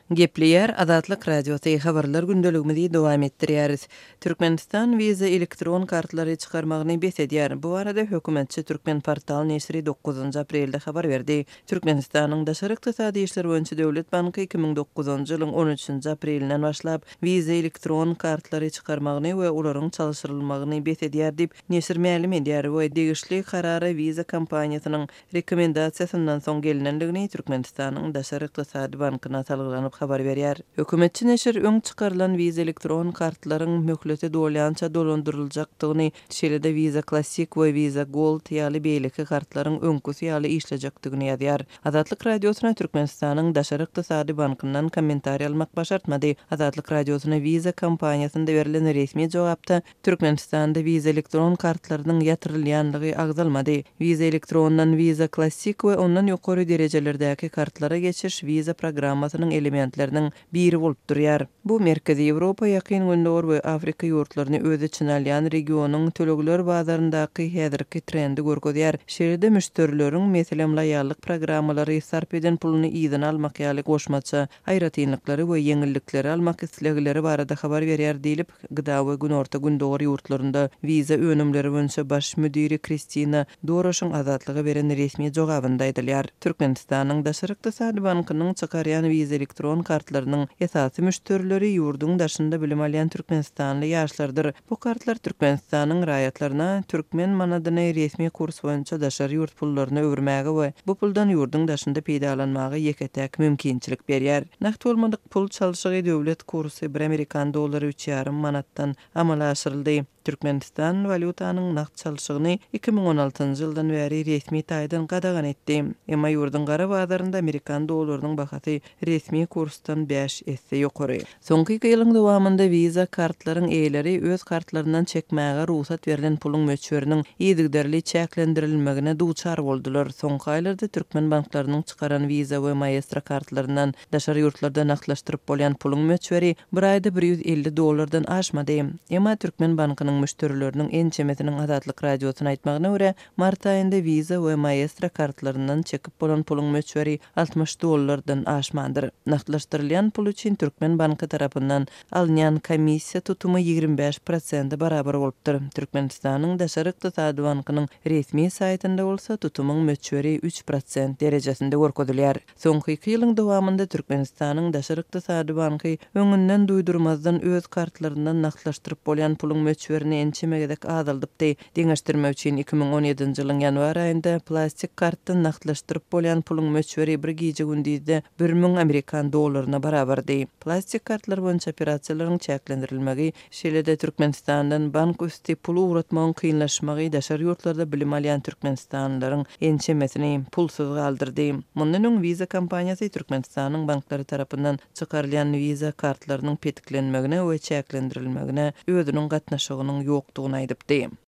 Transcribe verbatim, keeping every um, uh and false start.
Gepleyer Azatlyk Radiosu habarlar gündeligimizi dowam etdirýäris. Türkmenistan viza elektron kartlary çykarmagyny besedýär. Bu arada hökümetçi Türkmen portal nesri dokuzuncu aprelde habar berdi. Türkmenistanyň daşary ykdysady işler boýunça Döwlet Banky iki ming dokuzuncu ýylyň on üçünji aprelinden başlap viza elektron kartlary çykarmagyny we olaryň çalyşdyrylmagyny besedýär diýip nesir ma'lum edýär. Bu degişli karary viza kompaniýasynyň rekomendasiýasyndan soň gelinendigini Türkmenistanyň daşary ykdysady bankyna salgylanyp habar berýär. Hökümetçi neşir öň çykarylan viza elektron kartlaryň möhleti dolýança dolandyryljakdygyny, şeýle-de viza klassik we viza gold ýaly beýleki kartlaryň öňküsi ýaly işlejekdigini ýazýar. Azatlyk radiosuna Türkmenistanyň daşary ykdysady bankyndan kommentariýa almak başartmady. Azatlyk radiosuna viza kompaniýasynda berilen resmi jogapda Türkmenistanda viza elektron kartlarynyň ýatyrylýanlygy agzalmady. Viza elektrondan viza klassik we ondan ýokary derejelerdäki kartlara geçiş viza programmasynyň elementleriniň biri bolup durýar. Bu Merkezi Ýewropa, Ýakyn Gündor we Afrika ýurtlaryny öz içine alýan regionyň tölegler bazaryndaky häzirki trendi görkezýär. Şeýle-de müşterileriň meselem laýallyk programmalary sarp eden puluny ýydan almak ýaly goşmaça aýratynlyklary we ýeňillikleri almak islegleri barada habar berýär diýilip, Gyda we Günorta Gündor ýurtlarynda viza önümleri boýunça baş müdiri Kristina Doroşyň azatlyga beren resmi jogabynda aýdylýar. Türkmenistanyň daşary ykdysady bankynyň çykarýan viza elektron kartlarynyň esasy müşterileri ýurdun daşynda bilim alýan türkmenistanly ýaşlardyr. Bu kartlar Türkmenistanyň raýatlaryna türkmen manadyny resmi kurs boýunça daşary ýurt pullaryna öwürmäge we bu puldan ýurdun daşynda peýdalanmagy ýeketäk mümkinçilik berýär. Nakt bolmadyk pul çalyşygy döwlet kursy bir Amerikan dollary üç ýarym manatdan amala aşyryldy. Türkmenistan valutanyň nakt çalyşygyny iki ming on altynjy ýyldan beri resmi taýdan gadagan etdi. Emma ýurdun gara bazarynda Amerikan dollarynyň bahasy resmi kursdan beş esse ýokary. Soňky iki ýylyň dowamında viza kartlaryň eýleri öz kartlaryndan çekmäge ruhsat berilen puluň möçberiniň ýygyderli çäklendirilmegine duçar boldular. Soňky aýlarda türkmen banklarynyň çykaran viza we maestro kartlaryndan daşary ýurtlarda naklaşdyryp bolýan puluň möçberi bir aýda bir ýüz elli dollardan aşmady. Emma türkmen bankynyň müşterileriniň en çemetiniň Azatlyk radiosyna aýtmagyna görä, mart aýynda viza we maestro kartlaryndan çekip bolan puluň möçberi altmış dollardan aşmandyr. Naklaşdyrylýan pul üçin Türkmen banky tarapyndan alynýan komissiýa tutumy ýigrimä beş prosent barabar bolupdyr. Türkmenistanyň daşary ykdysady bankynyň resmi saýtynda bolsa tutumyň möçberi üç prosent derejesinde görkezilýär. Soňky iki ýylyň dowamında Türkmenistanyň daşary ykdysady banky öňünden duýdurmazdan öz kartlaryndan naklaşdyryp bolýan puluň möçberini ençemegedek azaldypdy. Deňeşdirme üçin iki ming on ýedinji ýylyň ýanwar aýynda plastik kartdan naklaşdyryp bolýan puluň möçberi bir gije gündizde bir ming Amerikan dollaryna barabardy. Plastik kartlar boýunça operasiýalaryň çäklendirilmegi, şeýle-de Türkmenistandan bank üstü pul uğratmagyň kynlaşmagy daşary ýurtlarda bilim alýan türkmenistanlylaryň ençemesini pulsuz galdyrdy. Mundan öň viza kompaniýasy Türkmenistanyň banklary tarapyndan çykarylýan viza kartlarynyň petiklenmegine we çäklendirilmegine özüniň gatnaşygynyň ýokdugyny aýdypdy.